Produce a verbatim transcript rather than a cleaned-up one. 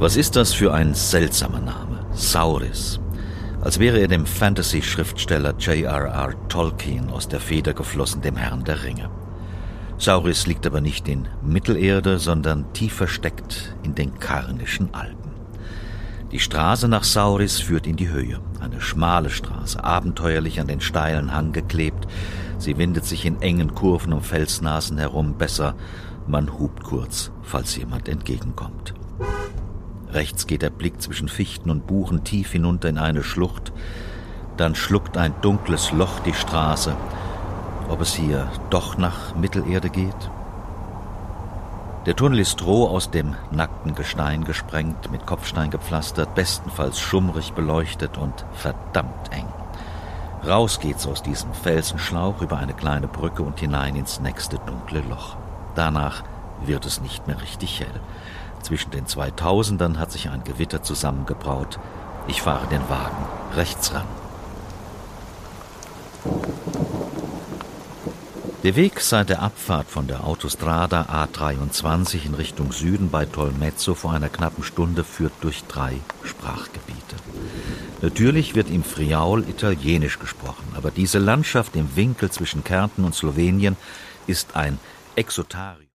Was ist das für ein seltsamer Name? Sauris. Als wäre er dem Fantasy-Schriftsteller J R R Tolkien aus der Feder geflossen, dem Herrn der Ringe. Sauris liegt aber nicht in Mittelerde, sondern tief versteckt in den Karnischen Alpen. Die Straße nach Sauris führt in die Höhe. Eine schmale Straße, abenteuerlich an den steilen Hang geklebt. Sie windet sich in engen Kurven um Felsnasen herum. Besser, man hupt kurz, falls jemand entgegenkommt. Rechts geht der Blick zwischen Fichten und Buchen tief hinunter in eine Schlucht. Dann schluckt ein dunkles Loch die Straße. Ob es hier doch nach Mittelerde geht? Der Tunnel ist roh aus dem nackten Gestein gesprengt, mit Kopfstein gepflastert, bestenfalls schummrig beleuchtet und verdammt eng. Raus geht's aus diesem Felsenschlauch über eine kleine Brücke und hinein ins nächste dunkle Loch. Danach wird es nicht mehr richtig hell. Zwischen den zweitausendern hat sich ein Gewitter zusammengebraut. Ich fahre den Wagen rechts ran. Der Weg seit der Abfahrt von der Autostrada A dreiundzwanzig in Richtung Süden bei Tolmezzo vor einer knappen Stunde führt durch drei Sprachgebiete. Natürlich wird im Friaul Italienisch gesprochen, aber diese Landschaft im Winkel zwischen Kärnten und Slowenien ist ein Exotarium.